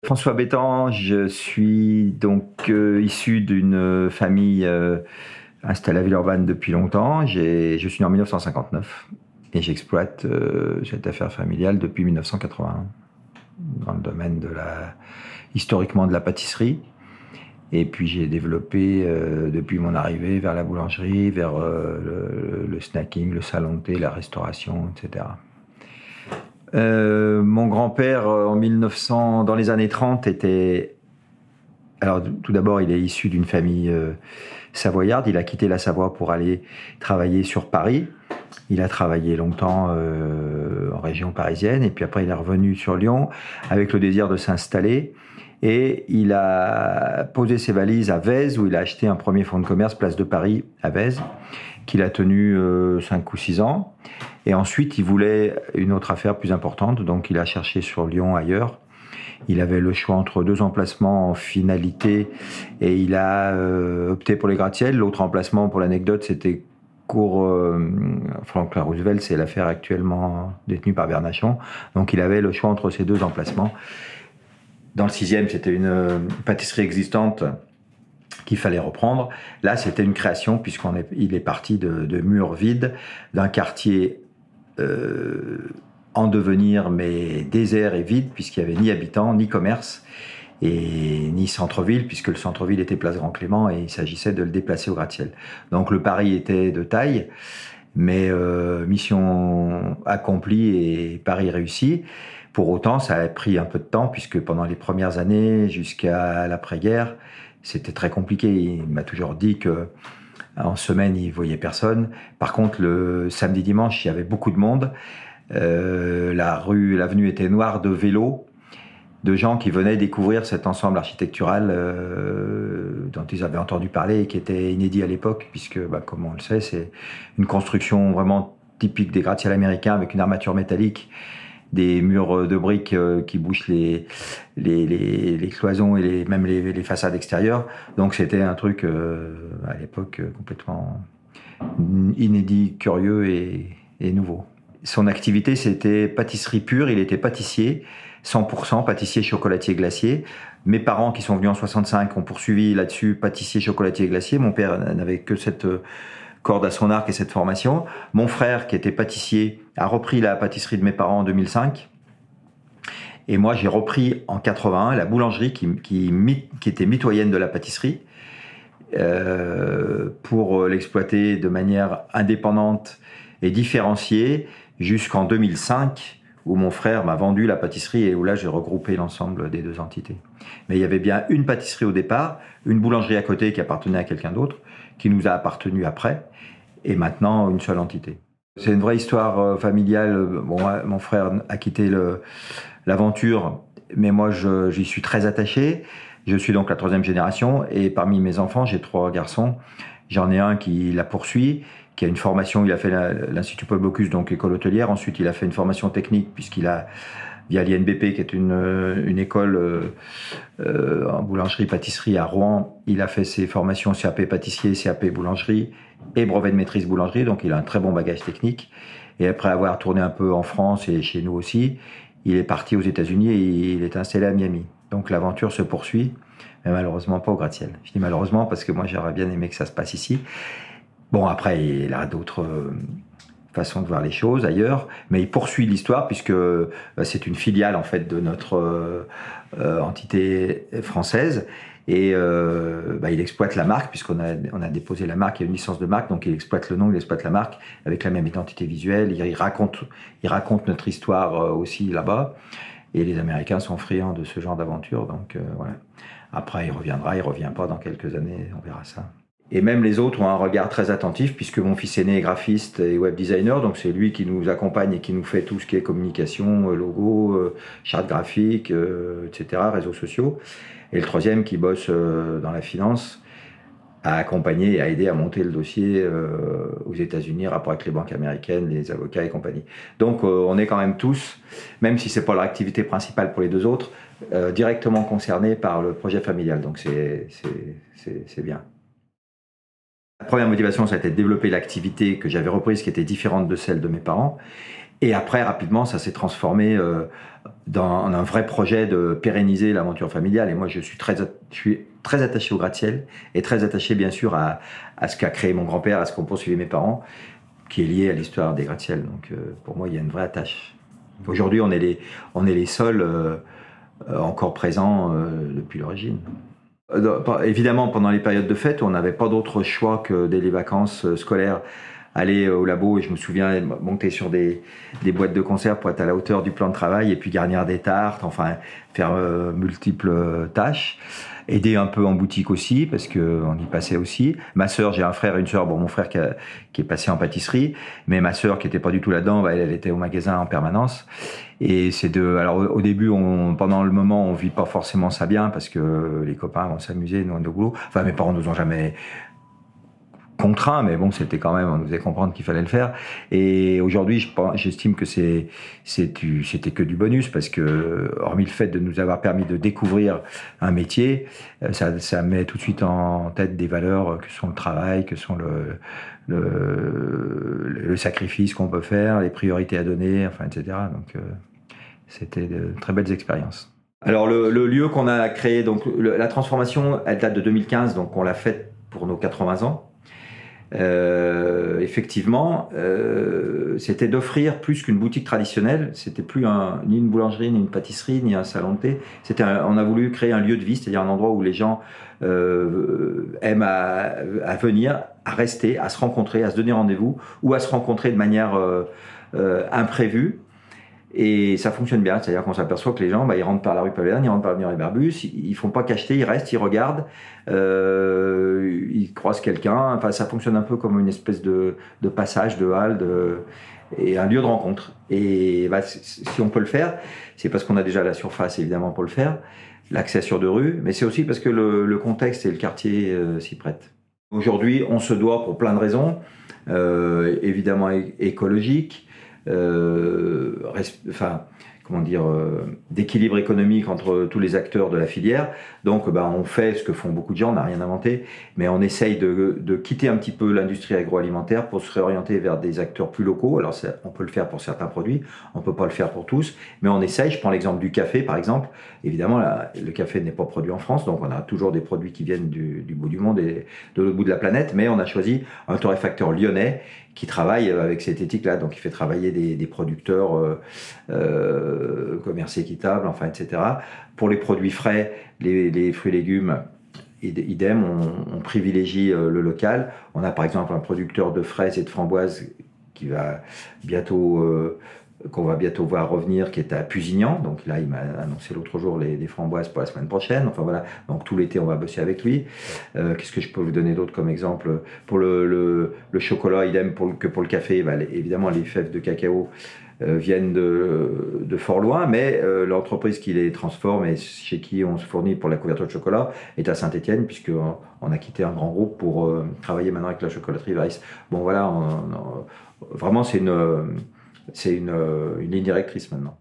François Bétan, je suis donc issu d'une famille installée à Villeurbanne depuis longtemps. Je suis né en 1959 et j'exploite cette affaire familiale depuis 1981 dans le domaine historiquement de la pâtisserie. Et puis j'ai développé depuis mon arrivée vers la boulangerie, vers le snacking, le salon de thé, la restauration, etc. Mon grand-père, dans les années 30, était... Alors, tout d'abord, il est issu d'une famille savoyarde. Il a quitté la Savoie pour aller travailler sur Paris. Il a travaillé longtemps en région parisienne. Et puis après, il est revenu sur Lyon avec le désir de s'installer. Et il a posé ses valises à Vèze, où il a acheté un premier fonds de commerce, place de Paris, à Vèze, qu'il a tenu 5 ou 6 ans. Et ensuite, il voulait une autre affaire plus importante, donc il a cherché sur Lyon, ailleurs. Il avait le choix entre 2 emplacements en finalité et il a opté pour les gratte-ciel. L'autre emplacement, pour l'anecdote, c'était cours Franklin Roosevelt, c'est l'affaire actuellement détenue par Bernachon. Donc il avait le choix entre ces 2 emplacements. Dans le 6e, c'était une pâtisserie existante qu'il fallait reprendre. Là, c'était une création puisqu'il est parti de murs vides, d'un quartier en devenir, mais désert et vide, puisqu'il n'y avait ni habitants, ni commerce, et ni centre-ville, puisque le centre-ville était place Grand-Clément, et il s'agissait de le déplacer au gratte-ciel. Donc le pari était de taille, mais mission accomplie et pari réussi. Pour autant, ça a pris un peu de temps, puisque pendant les premières années, jusqu'à l'après-guerre, c'était très compliqué. Il m'a toujours dit que en semaine, il voyait personne. Par contre, le samedi, dimanche, il y avait beaucoup de monde. L'avenue était noire de vélos, de gens qui venaient découvrir cet ensemble architectural dont ils avaient entendu parler et qui était inédit à l'époque, puisque, comme on le sait, c'est une construction vraiment typique des gratte-ciel américains avec une armature métallique, des murs de briques qui bouchent les cloisons et même les façades extérieures. Donc c'était un truc à l'époque complètement inédit, curieux et nouveau. Son activité, c'était pâtisserie pure. Il était pâtissier, 100% pâtissier, chocolatier, glacier. Mes parents, qui sont venus en 65, ont poursuivi là-dessus, pâtissier, chocolatier, glacier. Mon père n'avait que cette corde à son arc et cette formation. Mon frère, qui était pâtissier, a repris la pâtisserie de mes parents en 2005. Et moi, j'ai repris en 81 la boulangerie qui était mitoyenne de la pâtisserie pour l'exploiter de manière indépendante et différenciée, jusqu'en 2005, où mon frère m'a vendu la pâtisserie et où là j'ai regroupé l'ensemble des 2 entités. Mais il y avait bien une pâtisserie au départ, une boulangerie à côté qui appartenait à quelqu'un d'autre, qui nous a appartenu après, et maintenant une seule entité. C'est une vraie histoire familiale. Bon, mon frère a quitté l'aventure, mais moi j'y suis très attaché. Je suis donc la 3e génération, et parmi mes enfants, j'ai 3 garçons. J'en ai un qui la poursuit, qui a une formation, il a fait l'Institut Paul Bocuse, donc école hôtelière. Ensuite, il a fait une formation technique, puisqu'il a, via l'INBP, qui est une école en boulangerie-pâtisserie à Rouen, il a fait ses formations CAP pâtissier, CAP boulangerie et brevet de maîtrise boulangerie, donc il a un très bon bagage technique. Et après avoir tourné un peu en France et chez nous aussi, il est parti aux États-Unis et il est installé à Miami. Donc l'aventure se poursuit, mais malheureusement pas au gratte-ciel. Je dis malheureusement parce que moi j'aurais bien aimé que ça se passe ici. Bon, après, il a d'autres façons de voir les choses ailleurs, mais il poursuit l'histoire puisque c'est une filiale en fait de notre entité française, et il exploite la marque puisqu'on a déposé la marque, il y a une licence de marque, donc il exploite le nom, il exploite la marque avec la même identité visuelle. Il raconte notre histoire aussi là-bas, et les Américains sont friands de ce genre d'aventure, donc voilà. Après, il revient pas dans quelques années, on verra ça. Et même les autres ont un regard très attentif, puisque mon fils aîné est graphiste et web designer, donc c'est lui qui nous accompagne et qui nous fait tout ce qui est communication, logo, charte graphique, etc., réseaux sociaux. Et le 3e qui bosse dans la finance, a accompagné et a aidé à monter le dossier aux États-Unis, rapport avec les banques américaines, les avocats et compagnie. Donc on est quand même tous, même si c'est pas leur activité principale pour les 2 autres, directement concernés par le projet familial. Donc c'est bien. La première motivation, ça a été de développer l'activité que j'avais reprise, qui était différente de celle de mes parents. Et après, rapidement, ça s'est transformé dans un vrai projet de pérenniser l'aventure familiale. Et moi, je suis très attaché au gratte-ciel et très attaché, bien sûr, à ce qu'a créé mon grand-père, à ce qu'ont poursuivi mes parents, qui est lié à l'histoire des gratte-ciel. Donc, pour moi, il y a une vraie attache. Aujourd'hui, on est les seuls encore présents depuis l'origine. Évidemment, pendant les périodes de fête, on n'avait pas d'autre choix que dès les vacances scolaires, aller au labo. Et je me souviens monter sur des boîtes de conserve pour être à la hauteur du plan de travail et puis garnir des tartes, enfin faire multiples tâches. Aider un peu en boutique aussi, parce qu'on y passait aussi. Ma sœur, j'ai un frère et une sœur, bon, mon frère qui est passé en pâtisserie, mais ma sœur qui était pas du tout là-dedans, elle était au magasin en permanence. Et alors au début, pendant le moment, on vit pas forcément ça bien, parce que les copains vont s'amuser, nous on est au boulot. Enfin, mes parents nous ont jamais contraint, mais bon, c'était quand même, on nous faisait comprendre qu'il fallait le faire. Et aujourd'hui, j'estime que c'était que du bonus, parce que, hormis le fait de nous avoir permis de découvrir un métier, ça met tout de suite en tête des valeurs que sont le travail, que sont le sacrifice qu'on peut faire, les priorités à donner, enfin, etc. Donc, c'était de très belles expériences. Alors, le lieu qu'on a créé, donc, la transformation, elle date de 2015, donc on l'a faite pour nos 80 ans. Effectivement, c'était d'offrir plus qu'une boutique traditionnelle. C'était plus ni une boulangerie, ni une pâtisserie, ni un salon de thé. On a voulu créer un lieu de vie, c'est-à-dire un endroit où les gens aiment à venir, à rester, à se rencontrer, à se donner rendez-vous, ou à se rencontrer de manière imprévue. Et ça fonctionne bien, c'est-à-dire qu'on s'aperçoit que les gens, ils rentrent par la rue Pavillon, ils rentrent par l'avenue Barbus, ils font pas qu'acheter, ils restent, ils regardent, ils croisent quelqu'un. Enfin, ça fonctionne un peu comme une espèce de passage, de halle, et un lieu de rencontre. Et si on peut le faire, c'est parce qu'on a déjà la surface, évidemment, pour le faire, l'accès sur 2 rues, mais c'est aussi parce que le contexte et le quartier s'y prêtent. Aujourd'hui, on se doit, pour plein de raisons, évidemment écologiques, d'équilibre économique entre tous les acteurs de la filière. Donc on fait ce que font beaucoup de gens, on n'a rien inventé, mais on essaye de quitter un petit peu l'industrie agroalimentaire pour se réorienter vers des acteurs plus locaux. Alors on peut le faire pour certains produits, on peut pas le faire pour tous, mais on essaye. Je prends l'exemple du café par exemple. Évidemment, le café n'est pas produit en France, donc on a toujours des produits qui viennent du bout du monde et de l'autre bout de la planète, mais on a choisi un torréfacteur lyonnais qui travaille avec cette éthique-là, donc il fait travailler des producteurs commerce équitable, enfin, etc. Pour les produits frais, les fruits et légumes, idem, on privilégie le local. On a par exemple un producteur de fraises et de framboises qu'on va bientôt voir revenir, qui est à Pusignan. Donc là, il m'a annoncé l'autre jour les framboises pour la semaine prochaine. Enfin voilà, donc tout l'été, on va bosser avec lui. Qu'est-ce que je peux vous donner d'autre comme exemple? Pour le chocolat, idem que pour le café, évidemment, les fèves de cacao viennent de fort loin, mais l'entreprise qui les transforme et chez qui on se fournit pour la couverture de chocolat est à Saint-Étienne, puisqu'on a quitté un grand groupe pour travailler maintenant avec la chocolaterie Weiss. Bon voilà, vraiment c'est une ligne directrice maintenant.